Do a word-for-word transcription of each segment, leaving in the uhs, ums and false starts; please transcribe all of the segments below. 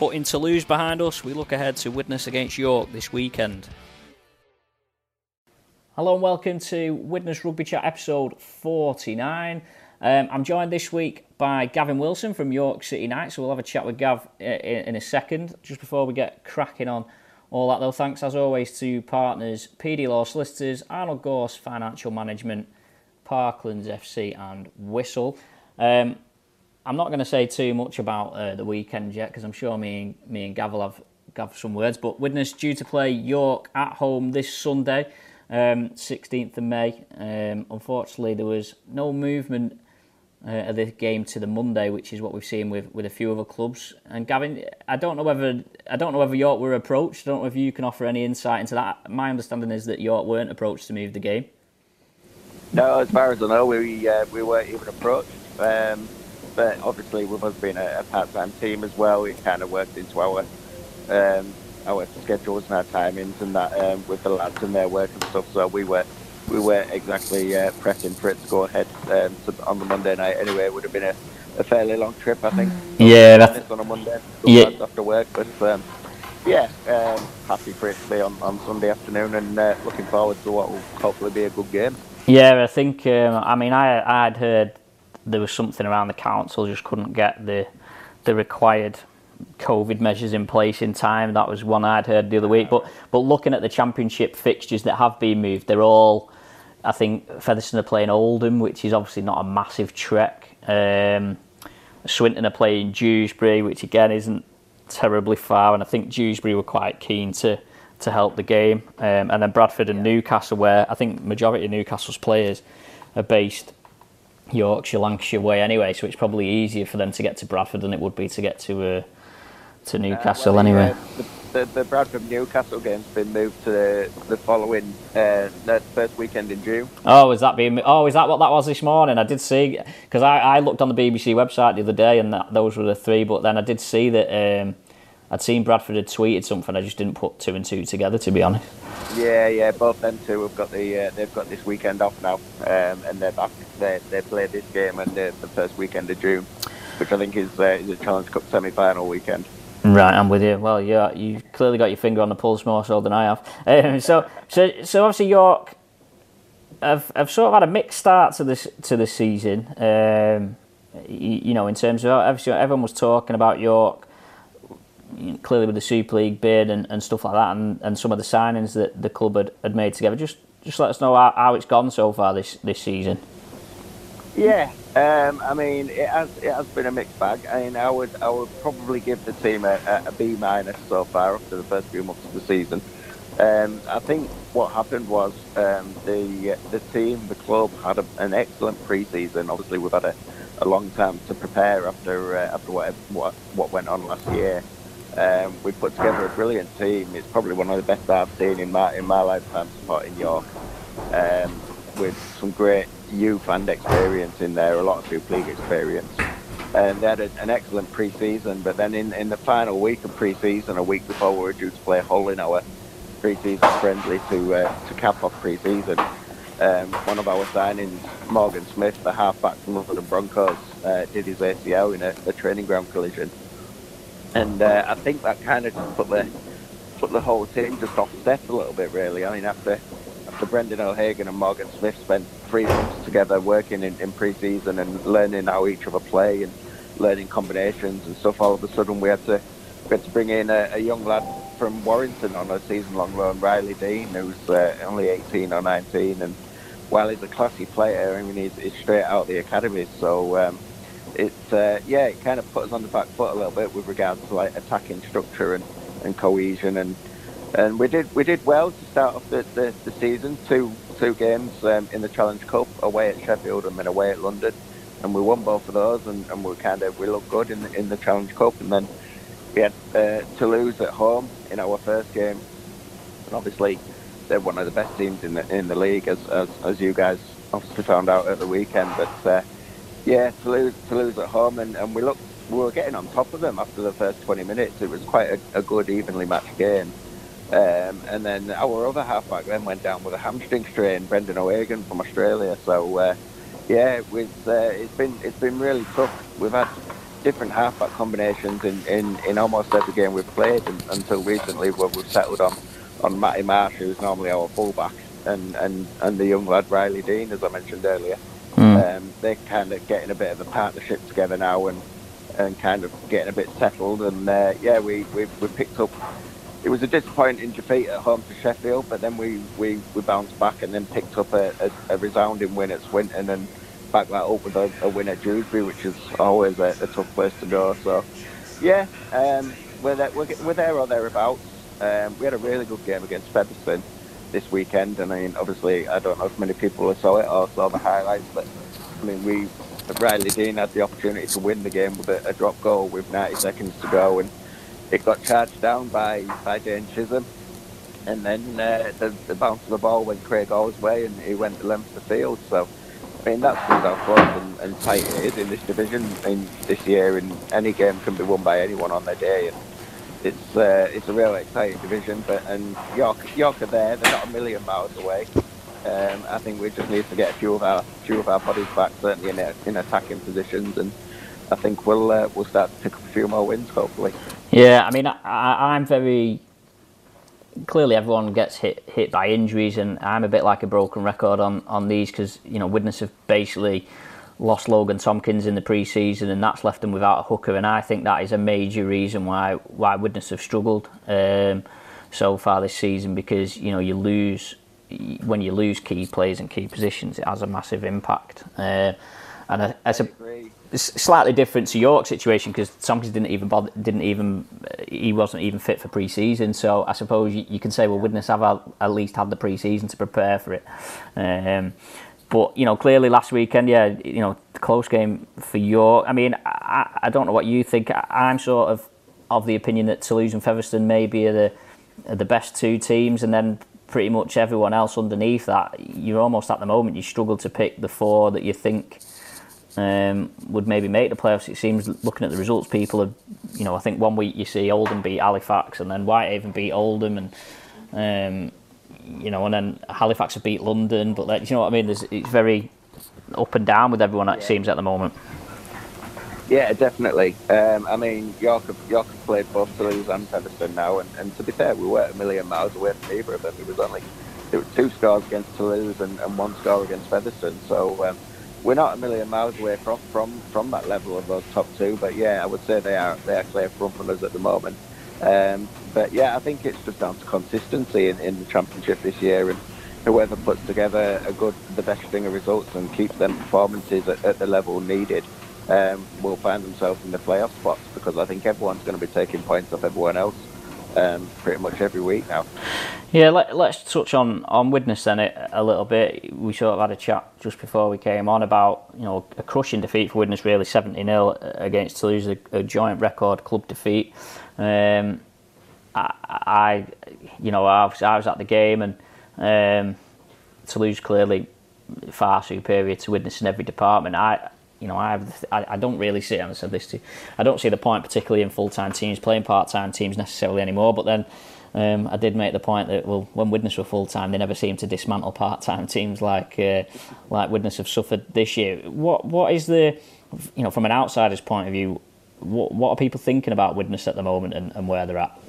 Putting Toulouse behind us, we look ahead to Widnes against York this weekend. Hello and welcome to Widnes Rugby Chat episode forty-nine. Um, I'm joined this week by Gavin Wilson from York City Knights, so we'll have a chat with Gav in, in a second. Just before we get cracking on all that though, thanks as always to partners P D Law Solicitors, Arnold Gorse Financial Management, Parklands F C and Whistle. Um, I'm not going to say too much about uh, the weekend yet because I'm sure me and, me and Gav will have, Gav some words, but Widnes due to play York at home this Sunday, um, sixteenth of May. Um, unfortunately, there was no movement uh, of the game to the Monday, which is what we've seen with, with a few other clubs. And Gavin, I don't know whether I don't know whether York were approached. I don't know if you can offer any insight into that. My understanding is that York weren't approached to move the game. No, as far as I know, we uh, we weren't even approached. Um, But obviously, with us being a, a part-time team as well, it kind of worked into our um, our schedules and our timings and that um, with the lads and their work and stuff. So we were we weren't exactly uh, pressing for it to go ahead um, to, on the Monday night. Anyway, it would have been a, a fairly long trip, I think. Yeah, that's on a Monday. Yeah, after work, but um, yeah, um, happy for it to be on, on Sunday afternoon, and uh, looking forward to what will hopefully be a good game. Yeah, I think. Um, I mean, I I'd heard there was something around the council just couldn't get the the required COVID measures in place in time. That was one I'd heard the other week. But but looking at the championship fixtures that have been moved, they're all, I think, Featherstone are playing Oldham, which is obviously not a massive trek. Um, Swinton are playing Dewsbury, which again isn't terribly far, and I think Dewsbury were quite keen to to help the game. Um, and then Bradford and Newcastle, where I think majority of Newcastle's players are based Yorkshire, Lancashire way anyway, so it's probably easier for them to get to Bradford than it would be to get to uh, to Newcastle uh, well, anyway. Uh, the, the, the Bradford Newcastle game's been moved to the, the following uh, the first weekend in June. Oh, is that being? Oh, is that what that was this morning? I did see, because I, I looked on the B B C website the other day, and that, those were the three. But then I did see that um, I'd seen Bradford had tweeted something. I just didn't put two and two together, to be honest. Yeah, yeah, both them two have got the uh, they've got this weekend off now, um, and they're back. They they play this game and the, the first weekend of June, which I think is uh, is a Challenge Cup semi-final weekend. Right, I'm with you. Well, yeah, you've clearly got your finger on the pulse more so than I have. Um, so, so, so obviously York have have sort of had a mixed start to this to the season. Um, you, you know, in terms of obviously everyone was talking about York, clearly with the Super League bid and, and stuff like that, and, and some of the signings that the club had, had made together. Just just let us know how, how it's gone so far this, this season. Yeah, um, I mean it has it has been a mixed bag. I mean I would I would probably give the team a, a B minus so far after the first few months of the season. Um, I think what happened was um, the the team, the club had a, an excellent pre-season. Obviously we've had a, a long time to prepare after uh, after what what what went on last year. Um, we put together a brilliant team. It's probably one of the best I've seen in my in my lifetime supporting York, um, with some great youth and experience in there, a lot of Super League experience. And they had a, an excellent pre-season, but then in, in the final week of pre-season, a week before we were due to play Hull in our pre-season friendly to uh, to cap off pre-season, um, one of our signings, Morgan Smith, the half-back from London Broncos, uh, did his A C L in a, a training ground collision. And uh, I think that kind of just put the put the whole team just off step a little bit, really. I mean, after after Brendan O'Hagan and Morgan Smith spent three months together working in, in pre-season and learning how each other play and learning combinations and stuff, all of a sudden we had to we had to bring in a, a young lad from Warrington on a season-long loan, Riley Dean, who's uh, only eighteen or nineteen, and while he's a classy player, I mean, he's, he's straight out of the academy, so. Um, It's uh, yeah, it kind of put us on the back foot a little bit with regards to like attacking structure and, and cohesion, and and we did we did well to start off the, the, the season. Two two games um, in the Challenge Cup, away at Sheffield and then away at London, and we won both of those, and, and we kind of we looked good in the, in the Challenge Cup, and then we had uh, Toulouse at home in our first game, and obviously they're one of the best teams in the in the league, as as, as you guys obviously found out at the weekend, but. Uh, Yeah, Toulouse, Toulouse at home, and, and we looked, we were getting on top of them after the first twenty minutes. It was quite a, a good, evenly matched game. Um, and then our other halfback then went down with a hamstring strain, Brendan O'Hagan from Australia. So uh, yeah, it was, uh, it's been it's been really tough. We've had different halfback combinations in, in, in almost every game we've played, and, until recently where we've settled on, on Matty Marsh, who's normally our fullback, and, and, and the young lad Riley Dean, as I mentioned earlier. Mm. Um, they're kind of getting a bit of a partnership together now, and, and kind of getting a bit settled. And uh, yeah, we, we we picked up. It was a disappointing defeat at home to Sheffield, but then we, we, we bounced back and then picked up a, a, a resounding win at Swinton, and back that up with a, a win at Dewsbury, which is always a, a tough place to go. So yeah, um, we're, there, we're, we're there or thereabouts. Um, we had a really good game against Featherstone this weekend, and I mean, obviously, I don't know if many people saw it or saw the highlights, but I mean, we Riley Dean had the opportunity to win the game with a, a drop goal with ninety seconds to go, and it got charged down by, by Dane Chisholm, and then uh, the, the bounce of the ball went Craig Orr's way, and he went the length of the field. So, I mean, that's how close and, and tight it is in this division in this year, and any game can be won by anyone on their day. And it's uh, it's a really exciting division, but and York York are there; they're not a million miles away. Um, I think we just need to get a few of our few of our bodies back, certainly in in attacking positions, and I think we'll uh, we'll start to pick up a few more wins, hopefully. Yeah, I mean, I, I'm very clearly everyone gets hit hit by injuries, and I'm a bit like a broken record on, on these because you know Widnes have basically lost Logan Tompkins in the pre-season, and that's left them without a hooker, and I think that is a major reason why why Widnes have struggled um, so far this season, because you know you lose when you lose key players and key positions, it has a massive impact. Uh, and I, I, I it's slightly different to York's situation because Tompkins didn't even bother, didn't even he wasn't even fit for pre-season. So I suppose you, you can say well, Widnes have at, at least had the pre-season to prepare for it. Um, but you know, clearly last weekend, yeah, you know, close game for York. I mean, I, I don't know what you think. I, I'm sort of of the opinion that Toulouse and Featherstone maybe are the are the best two teams, and then pretty much everyone else underneath that, you're almost at the moment you struggle to pick the four that you think um, would maybe make the playoffs. It seems, looking at the results, people have, you know, I think one week you see Oldham beat Halifax, and then Whitehaven beat Oldham, and um, you know, and then Halifax have beat London. But like, you know what I mean? There's, it's very up and down with everyone. It yeah. seems at the moment. Yeah, definitely. Um, I mean, York have, York have played both Toulouse and Featherstone now, and, and to be fair, we weren't a million miles away from either of them. It was only there were two scores against Toulouse and, and one score against Featherstone. So um, we're not a million miles away from, from from that level of those top two. But yeah, I would say they are they are clear front runners at the moment. Um, but yeah, I think it's just down to consistency in, in the championship this year, and whoever puts together a good, the best string of results and keeps them performances at, at the level needed. Um, will find themselves in the playoff spots, because I think everyone's going to be taking points off everyone else um, pretty much every week now. Yeah, let, let's touch on, on Widnes then a, a little bit. We sort of had a chat just before we came on about, you know, a crushing defeat for Widnes, really, seventy nil against Toulouse, a, a joint record club defeat. Um, I, I, you know, I was, I was at the game, and um, Toulouse clearly far superior to Widnes in every department. I You know, I, have, I I don't really see, and I said this to you, I don't see the point particularly in full-time teams playing part-time teams necessarily anymore, but then um, I did make the point that, well, when Widnes were full-time, they never seemed to dismantle part-time teams like uh, like Widnes have suffered this year. What What is the, you know, from an outsider's point of view, what, what are people thinking about Widnes at the moment and, and where they're at?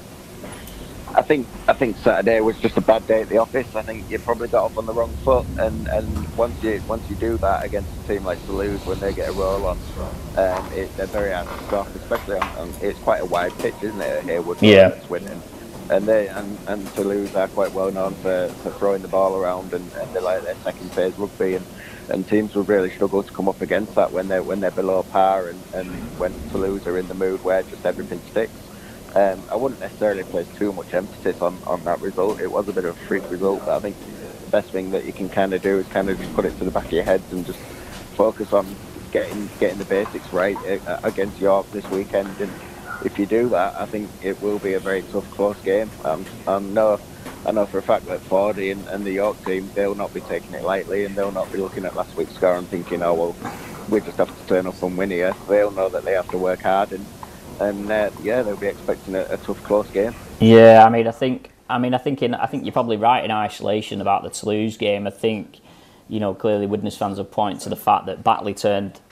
I think I think Saturday was just a bad day at the office. I think you probably got off on the wrong foot, and, and once you once you do that against a team like Toulouse, when they get a roll on, um, it, they're very hard to stop. Especially on, on it's quite a wide pitch, isn't it? At Harewood, yeah. Swinton, and they and, and Toulouse are quite well known for, for throwing the ball around, and, and they like their second phase rugby, and, and teams will really struggle to come up against that when they're when they're below par, and, and when Toulouse are in the mood where just everything sticks. Um, I wouldn't necessarily place too much emphasis on, on that result. It was a bit of a freak result, but I think the best thing that you can kind of do is kind of just put it to the back of your heads and just focus on getting getting the basics right against York this weekend. And if you do that, I think it will be a very tough, close game. Um, I know, I know for a fact that Fordy and, and the York team, they'll not be taking it lightly, and they'll not be looking at last week's score and thinking, oh well, we just have to turn up and win here. They'll know that they have to work hard, and. And uh, yeah, they'll be expecting a, a tough, close game. Yeah, I mean, I think, I mean, I think, in, I think you're probably right in isolation about the Toulouse game. I think, you know, clearly Widnes fans have pointed to the fact that Batley turned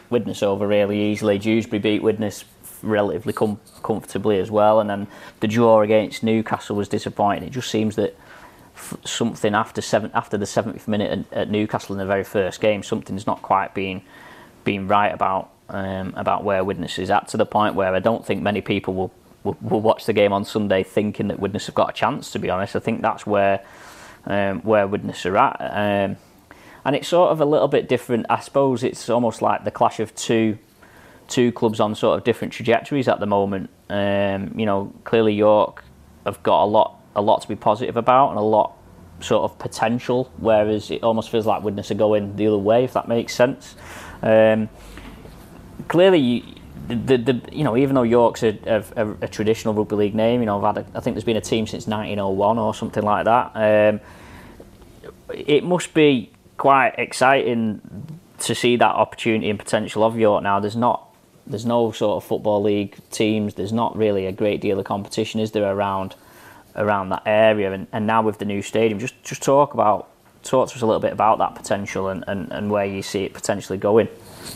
Widnes over really easily. Dewsbury beat Widnes relatively com- comfortably as well, and then the draw against Newcastle was disappointing. It just seems that f- something after seven after the seventieth minute at, at Newcastle in the very first game, something's not quite been been right about um, about where Widnes is at, to the point where I don't think many people will, will will watch the game on Sunday thinking that Widnes have got a chance. To be honest, I think that's where um, where Widnes are at. Um, And it's sort of a little bit different. I suppose it's almost like the clash of two two clubs on sort of different trajectories at the moment. Um, you know, clearly York have got a lot a lot to be positive about and a lot sort of potential, whereas it almost feels like Widnes are going the other way, if that makes sense. Um, clearly, the, the you know, even though York's a, a, a traditional rugby league name, you know, I've had a, I think there's been a team since nineteen oh one or something like that. Um, it must be quite exciting to see that opportunity and potential of York now. There's not, there's no sort of football league teams. There's not really a great deal of competition, is there, around around that area? And, and now with the new stadium, just just talk about talk to us a little bit about that potential and, and, and where you see it potentially going.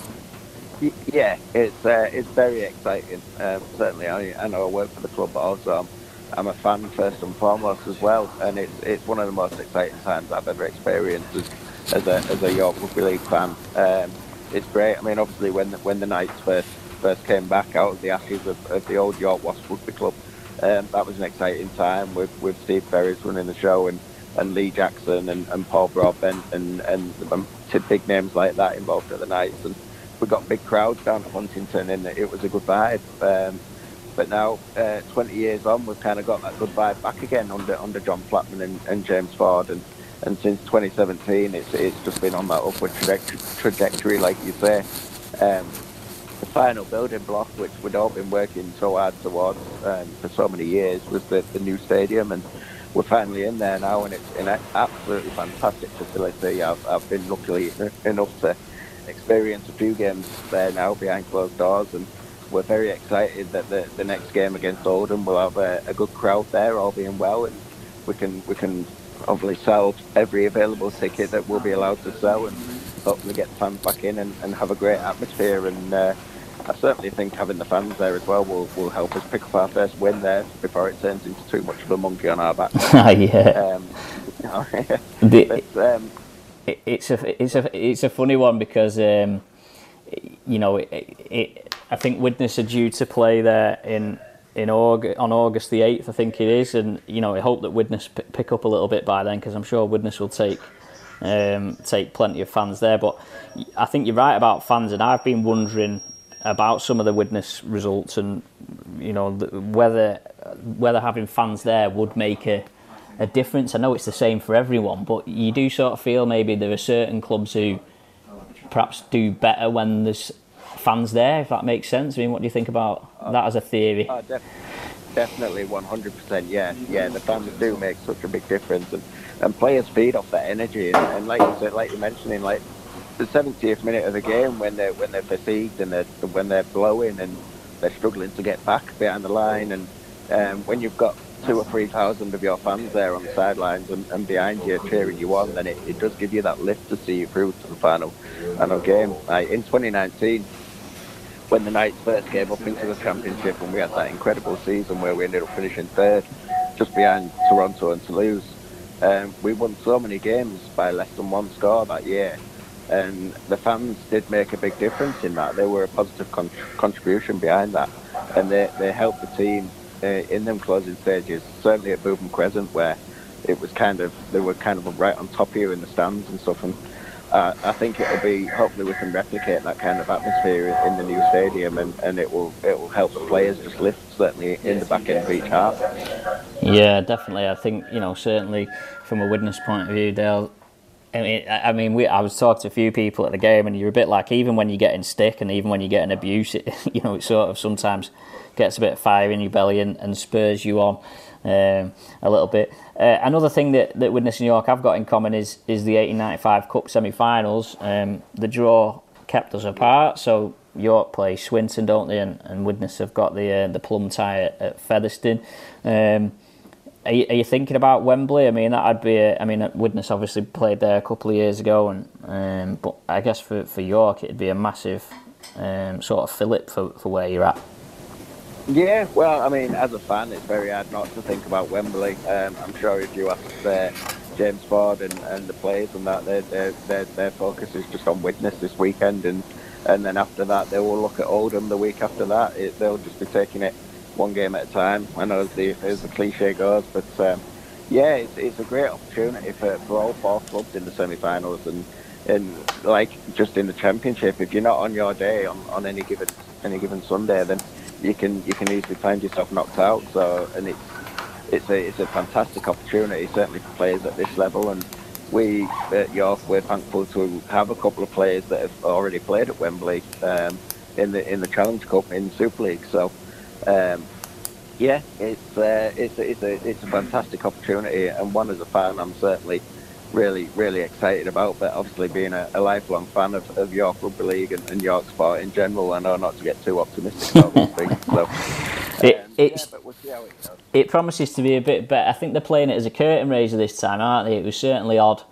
Yeah, it's uh, it's very exciting. Um, certainly, I, I know I work for the club, but also I'm, I'm a fan first and foremost as well. And it's it's one of the most exciting times I've ever experienced as, as a as a York Rugby League fan. Um, it's great. I mean, obviously, when the, when the Knights first first came back out of the ashes of, of the old York Wasps Rugby Club, um, that was an exciting time with, with Steve Ferris running the show and, and Lee Jackson and, and Paul Broadbent and and, and big names like that involved at the Knights. And we got big crowds down at Huntington, and it was a good vibe. Um, but now, uh, twenty years on, we've kind of got that good vibe back again under under John Flatman and, and James Ford. And, and since twenty seventeen, it's it's just been on that upward trajectory, trajectory like you say. Um, the final building block, which we'd all been working so hard towards um, for so many years, was the, the new stadium. And we're finally in there now, and it's an absolutely fantastic facility. I've, I've been lucky enough to experience a few games there now behind closed doors, and we're very excited that the, the next game against Oldham will have a, a good crowd there, all being well, and we can we can obviously sell every available ticket that we'll be allowed to sell, and hopefully get the fans back in and, and have a great atmosphere. And uh, I certainly think having the fans there as well will, will help us pick up our first win there before it turns into too much of a monkey on our back. Yeah. Um, you know, the, but, um, it, it's a it's a it's a funny one because um, you know it, it, I think Widnes are due to play there in in August, on August the eighth, I think it is, and you know I hope that Widnes p- pick up a little bit by then, because I'm sure Widnes will take um, take plenty of fans there. But I think you're right about fans, and I've been wondering about some of the Widnes results, and you know whether whether having fans there would make a a difference. I know it's the same for everyone, but you do sort of feel maybe there are certain clubs who perhaps do better when there's fans there, if that makes sense. I mean, what do you think about that as a theory? Uh, def- definitely one hundred percent, yeah. Yeah, the fans do make such a big difference, and, and players feed off that energy, and, and like you said, like you're mentioning, like the seventieth minute of the game when they're when they're fatigued and they're, when they're blowing and they're struggling to get back behind the line, and um, when you've got two or three thousand of your fans there on the sidelines and, and behind you cheering you on, then it, it does give you that lift to see you through to the final final game. Like in twenty nineteen, when the Knights first came up into the championship, and we had that incredible season where we ended up finishing third, just behind Toronto and Toulouse, um, we won so many games by less than one score that year, and the fans did make a big difference in that. They were a positive con- contribution behind that, and they, they helped the team Uh, in them closing stages, certainly at Bootham Crescent, where it was kind of, they were kind of right on top of you in the stands and stuff. And uh, I think it'll be, hopefully we can replicate that kind of atmosphere in, in the new stadium, and, and it will it will help the players just lift, certainly in the back end of each half. Yeah, definitely. I think, you know, certainly from a Widnes point of view, they'll I mean, I mean, we, I was talking to a few people at the game, and you're a bit like, even when you're getting stick and even when you're getting abuse, it, you know, it sort of sometimes gets a bit of fire in your belly and, and spurs you on um, a little bit. Uh, another thing that, that Widnes and York have got in common is is the eighteen ninety-five Cup semi-finals. Um, the draw kept us apart, so York play Swinton, don't they, and, and Widnes have got the uh, the plum tie at, at Featherstone. Um, Are you, are you thinking about Wembley? I mean, that'd be. A, I mean, Widnes obviously played there a couple of years ago, and um, but I guess for, for York it'd be a massive, um, sort of fill it for, for where you're at? Yeah, well, I mean, as a fan, it's very hard not to think about Wembley. Um, I'm sure if you ask uh, James Ford and, and the players and that, their, their their their focus is just on Widnes this weekend, and and then after that they will look at Oldham the week after that. It, they'll just be taking it one game at a time. I know as the as the cliche goes, but um, yeah, it's it's a great opportunity for, for all four clubs in the semi-finals and and like just in the championship. If you're not on your day on, on any given any given Sunday, then you can you can easily find yourself knocked out. So, and it's it's a it's a fantastic opportunity, certainly for players at this level. And we at York, we're thankful to have a couple of players that have already played at Wembley um, in the in the Challenge Cup in Super League. So, um, yeah, it's uh, it's a, it's a it's a fantastic opportunity, and one as a fan, I'm certainly really really excited about. But obviously, being a, a lifelong fan of, of York Rugby League and, and York sport in general, I know not to get too optimistic about these things. So, it, um, it's, yeah, but we'll see how it goes. It promises to be a bit better. I think they're playing it as a curtain raiser this time, aren't they? It was certainly odd.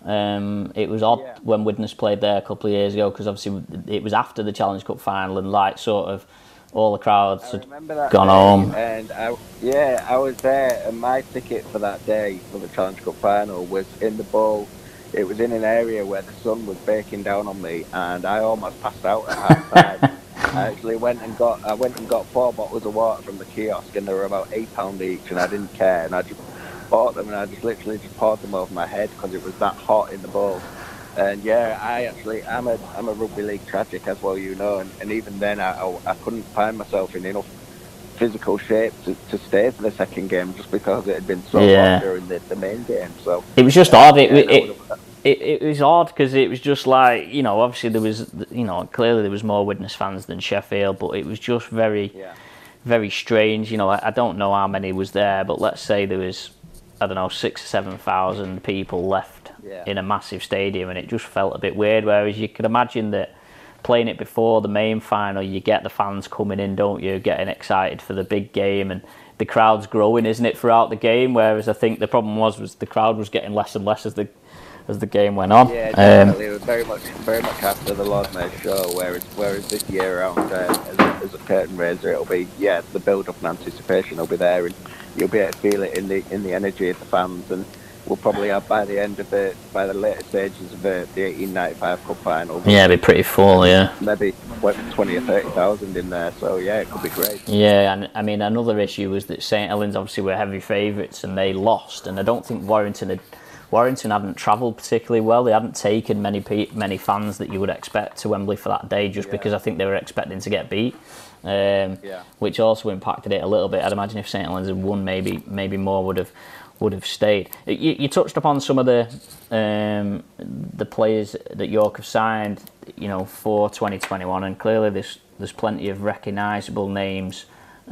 Um, it was odd Yeah. when Widnes played there a couple of years ago, because obviously it was after the Challenge Cup final, and like sort of all the crowds I had remember that gone day, home. and I, yeah, I was there, and my ticket for that day for the Challenge Cup final was in the bowl. It was in an area where the sun was baking down on me, and I almost passed out at half time. I actually went and got I went and got four bottles of water from the kiosk, and they were about eight pound each, and I didn't care, and I just bought them, and I just literally just poured them over my head because it was that hot in the bowl. And yeah, I actually I'm a I'm a rugby league tragic, as well, you know, and, and even then I, I I couldn't find myself in enough physical shape to, to stay for the second game, just because it had been so Yeah. hot during the, the main game. So It was just uh, odd. It, yeah, it, that it, would've- it, it was odd because it was just like, you know, obviously there was, you know, clearly there was more Widnes fans than Sheffield, but it was just very, yeah. very strange. You know, I, I don't know how many was there, but let's say there was, I don't know, six or seven thousand people left Yeah. in a massive stadium, and it just felt a bit weird. Whereas you could imagine that playing it before the main final, you get the fans coming in, don't you, getting excited for the big game, and the crowd's growing, isn't it, throughout the game? Whereas I think the problem was was the crowd was getting less and less as the as the game went on. Yeah, Um, definitely. It was very much, very much after the Lord Mayor's show. Whereas, whereas this year around, uh, as, a, as a curtain raiser, it'll be yeah, the build-up and anticipation will be there, and you'll be able to feel it in the in the energy of the fans. And we'll probably have by the end of the by the later stages of the, the eighteen ninety-five Cup final. yeah, it'd be pretty full, yeah. Maybe what, twenty or thirty thousand in there. So yeah, it could be great. Yeah, and I mean, another issue was that St Helens obviously were heavy favourites and they lost, and I don't think Warrington had Warrington hadn't travelled particularly well. They hadn't taken many pe- many fans that you would expect to Wembley for that day, just Yeah. because I think they were expecting to get beat, um, Yeah. which also impacted it a little bit. I'd imagine if St Helens had won, maybe maybe more would have would have stayed. You, you touched upon some of the um, the players that York have signed, you know, for twenty twenty-one, and clearly there's there's plenty of recognisable names,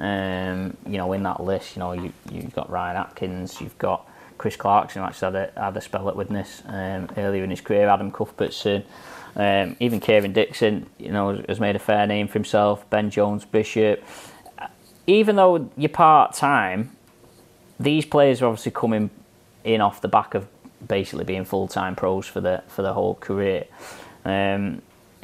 um, you know, in that list. You know, you you've got Ryan Atkins, you've got Chris Clarkson, who actually had a, had a spell at Widnes um, earlier in his career, Adam Cuthbertson, um, even Kieran Dixon, you know, has made a fair name for himself, Ben Jones-Bishop. Even though you're part-time, these players are obviously coming in off the back of basically being full-time pros for the for the whole career. Um,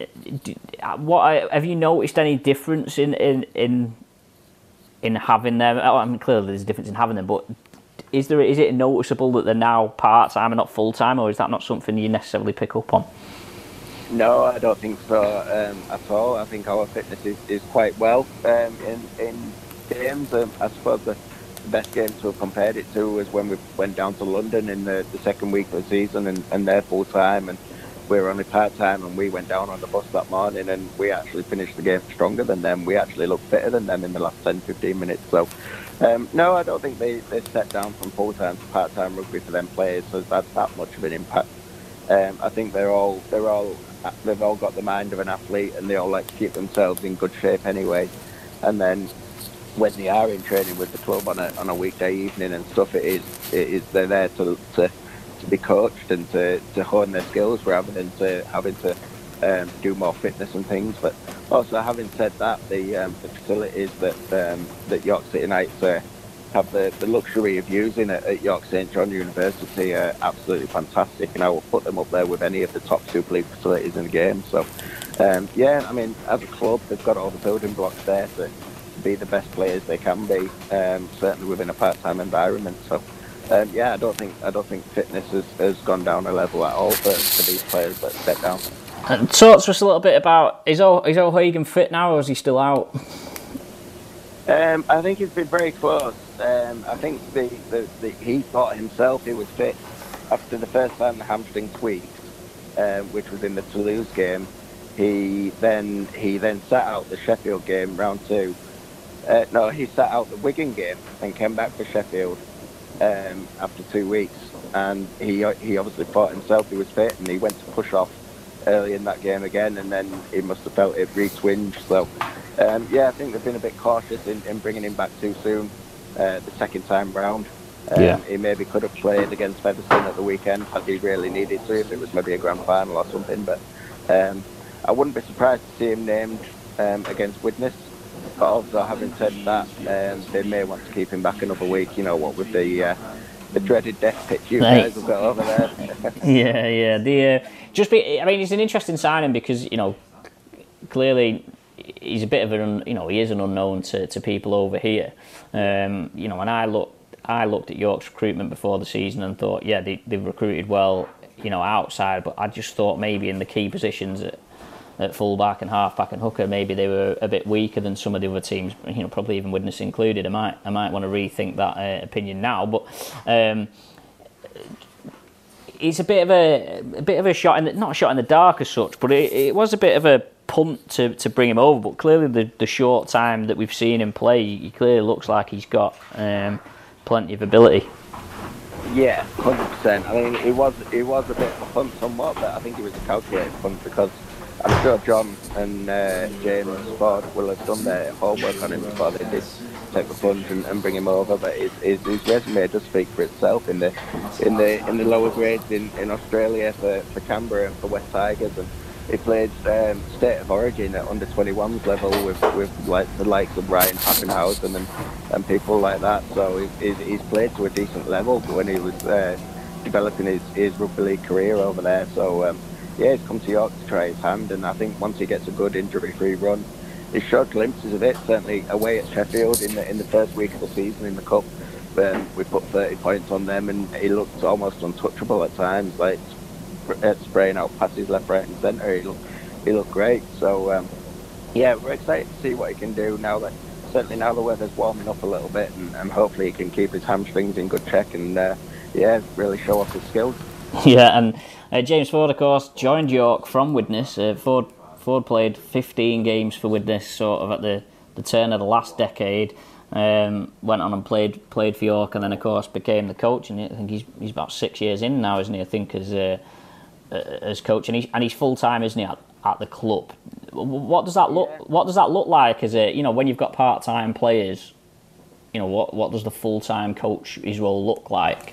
what have you noticed any difference in in in, in having them? I mean, clearly there's a difference in having them, but is there is it noticeable that they're now part-time and not full-time, or is that not something you necessarily pick up on? No, I don't think so um, at all. I think our fitness is, is quite well um, in in games. Um, I suppose the, the best game to have compared it to was when we went down to London in the, the second week of the season, and, and they're full-time and we were only part-time, and we went down on the bus that morning and we actually finished the game stronger than them. We actually looked fitter than them in the last ten, fifteen minutes. So um, no, I don't think they, they stepped down from full-time to part-time rugby for them players, so that's that much of an impact. Um, I think they're all they're all they've all got the mind of an athlete, and they all like to keep themselves in good shape anyway. And then when they are in training with the club on a on a weekday evening and stuff, it is it is they're there to to, to be coached and to, to hone their skills rather than to having to um, do more fitness and things. But also, having said that, the um, the facilities that um, that York City Knights uh, have the, the luxury of using at, at York Saint John University are absolutely fantastic, and I will put them up there with any of the top Super League facilities in the game. So um, yeah, I mean, as a club, they've got all the building blocks there to, to be the best players they can be, um, certainly within a part-time environment. So, um, yeah, I don't think I don't think fitness has, has gone down a level at all for, for these players that step down. And talk to us a little bit about, is O- is O'Hagan fit now, or is he still out? Um, I think he's been very close. Um, I think the, the, the, he thought himself he was fit after the first time the hamstring tweaked, um, which was in the Toulouse game. He then he then sat out the Sheffield game round two. Uh, no, he sat out the Wigan game and came back for Sheffield um, after two weeks. And he he obviously thought himself he was fit, and he went to push off early in that game again, and then he must have felt it re-twinge. So, um, yeah, I think they've been a bit cautious in, in bringing him back too soon uh, the second time round. Um, yeah. He maybe could have played against Featherstone at the weekend had he really needed to, if it was maybe a grand final or something. But um, I wouldn't be surprised to see him named um, against Widnes. But also, having said that, um, they may want to keep him back another week, you know, what with the... Uh, the dreaded death pitch you guys have got over there. yeah, yeah. The uh, just be. I mean, it's an interesting signing because you know, clearly he's a bit of an you know he is an unknown to, to people over here. Um, you know, and I looked I looked at York's recruitment before the season and thought, yeah, they they've recruited well, you know, outside. But I just thought maybe in the key positions at, at fullback and halfback and hooker, maybe they were a bit weaker than some of the other teams. You know, probably even Widnes included. I might, I might want to rethink that uh, opinion now. But um, it's a bit of a, a bit of a shot in the, not a shot in the dark as such, but it, it was a bit of a punt to, to bring him over. But clearly, the, the short time that we've seen him play, he clearly looks like he's got um, plenty of ability. Yeah, one hundred percent. I mean, it was it was a bit of a punt somewhat, but I think it was a calculated punt because I'm sure John and uh, James Ford will have done their homework on him before they did take the plunge and, and bring him over. But his, his, his resume does speak for itself in the in the in the lower grades in, in Australia for, for Canberra and for West Tigers, and he played um, state of origin at under twenty-ones level with, with like the likes of Ryan Pappenhausen and, and people like that. So he, he's, he's played to a decent level when he was uh, developing his, his rugby league career over there. So. Um, Yeah, he's come to York to try his hand, and I think once he gets a good injury-free run, he showed glimpses of it. Certainly away at Sheffield in the in the first week of the season in the cup, um, we put thirty points on them, and he looked almost untouchable at times, like spraying out passes left, right, and centre. He looked he looked great. So um, yeah, we're excited to see what he can do now that certainly now the weather's warming up a little bit, and, and hopefully he can keep his hamstrings in good check and uh, yeah, really show off his skills. Yeah, and uh, James Ford, of course, joined York from Widnes. Uh, Ford Ford played fifteen games for Widnes, sort of at the, the turn of the last decade. Um, went on and played played for York, and then of course became the coach. And I think he's he's about six years in now, isn't he? I think as uh, as coach, and he's and he's full time, isn't he, at, at the club? What does that look? Yeah. What does that look like? As a you know, when you've got part time players, you know, what what does the full time coach his role look like?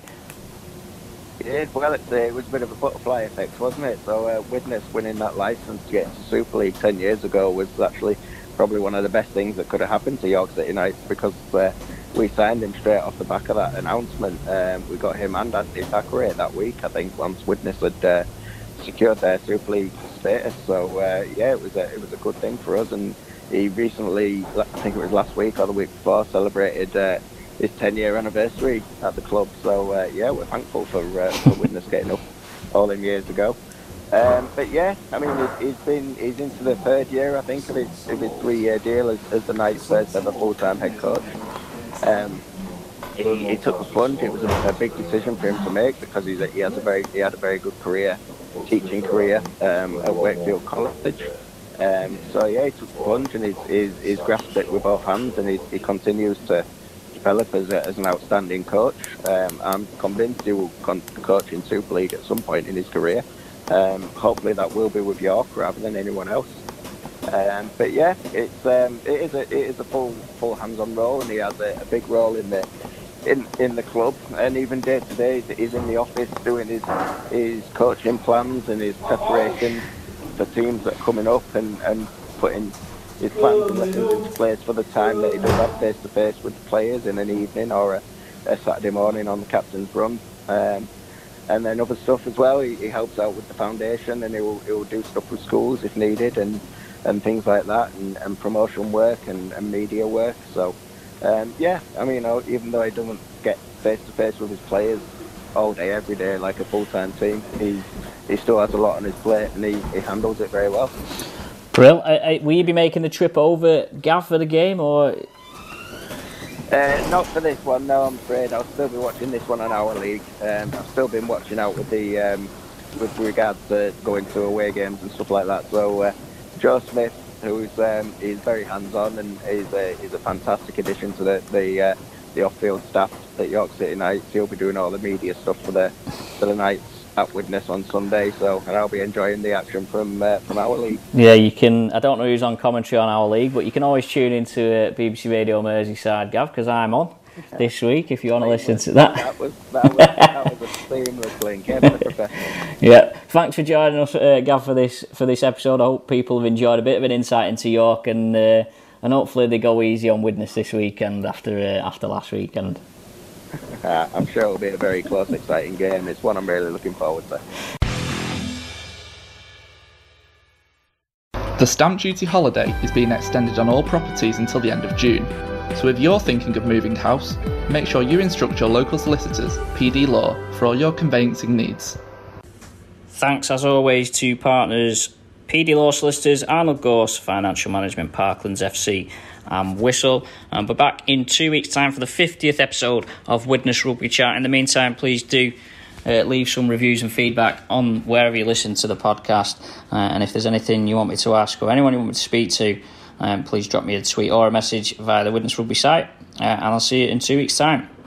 Yeah, well, it's, uh, it was a bit of a butterfly effect, wasn't it? So uh, Widnes winning that licence to get into Super League ten years ago was actually probably one of the best things that could have happened to York City Knights, because uh, we signed him straight off the back of that announcement. Um, we got him and Anthony Thackeray that week, I think, once Widnes had uh, secured their Super League status. So uh, yeah, it was a, it was a good thing for us. And he recently, I think it was last week or the week before, celebrated Uh, his ten-year anniversary at the club. So uh, yeah, we're thankful for, uh, for Widnes getting up all them years ago. Um, but yeah, I mean, he's, he's been he's into the third year, I think, of his, of his three-year deal as, as the Knights' first ever full-time head coach. Um, he, he took the plunge. It was a, a big decision for him to make because he's a, he has a very he had a very good career, teaching career um, at Wakefield College. Um, so yeah, he took the plunge and he's, he's, he's grasped it with both hands, and he, he continues to develop as, a, as an outstanding coach. Um, I'm convinced he will con- coach in Super League at some point in his career. Um, hopefully that will be with York rather than anyone else. Um, but yeah, it's um, it is a it is a full full hands-on role, and he has a, a big role in the in in the club. And even day to day, he's in the office doing his his coaching plans and his preparation for teams that are coming up, and, and putting his plans and lessons into place for the time that he does have face-to-face with the players in an evening or a, a Saturday morning on the captain's run. Um, and then other stuff as well. He, he helps out with the foundation, and he will, he will do stuff with schools if needed, and, and things like that, and, and promotion work and, and media work. So, um, yeah, I mean, even though he doesn't get face-to-face with his players all day, every day, like a full-time team, he, he still has a lot on his plate, and he, he handles it very well. Brill, uh, uh, will you be making the trip over, Gav, for the game, or...? Uh, not for this one, no, I'm afraid. I'll still be watching this one on our league. Um, I've still been watching out with the um, with regards to going to away games and stuff like that. So uh, Joe Smith, who's um, he's very hands-on, and he's a, he's a fantastic addition to the the, uh, the off-field staff at York City Knights. He'll be doing all the media stuff for the for the Knights at Widnes on Sunday, so and I'll be enjoying the action from uh, from our league. Yeah, you can. I don't know who's on commentary on our league, but you can always tune into uh, B B C Radio Merseyside, Gav, because I'm on okay. this week. If you want to listen to that, that was that was, that was a seamless link. Yeah, the professional. Yeah, thanks for joining us, uh, Gav, for this for this episode. I hope people have enjoyed a bit of an insight into York, and uh, and hopefully they go easy on Widnes this weekend after uh, after last weekend. Uh, I'm sure it'll be a very close, exciting game. It's one I'm really looking forward to. The stamp duty holiday is being extended on all properties until the end of June. So if you're thinking of moving house, make sure you instruct your local solicitors, P D Law, for all your conveyancing needs. Thanks as always to partners P D Law Solicitors, Arnold Gorse Financial Management, Parklands F C and Whistle. And we're back in two weeks' time for the fiftieth episode of Widnes Rugby Chat. In the meantime, please do uh, leave some reviews and feedback on wherever you listen to the podcast. Uh, and if there's anything you want me to ask or anyone you want me to speak to, um, please drop me a tweet or a message via the Widnes Rugby site. Uh, and I'll see you in two weeks' time.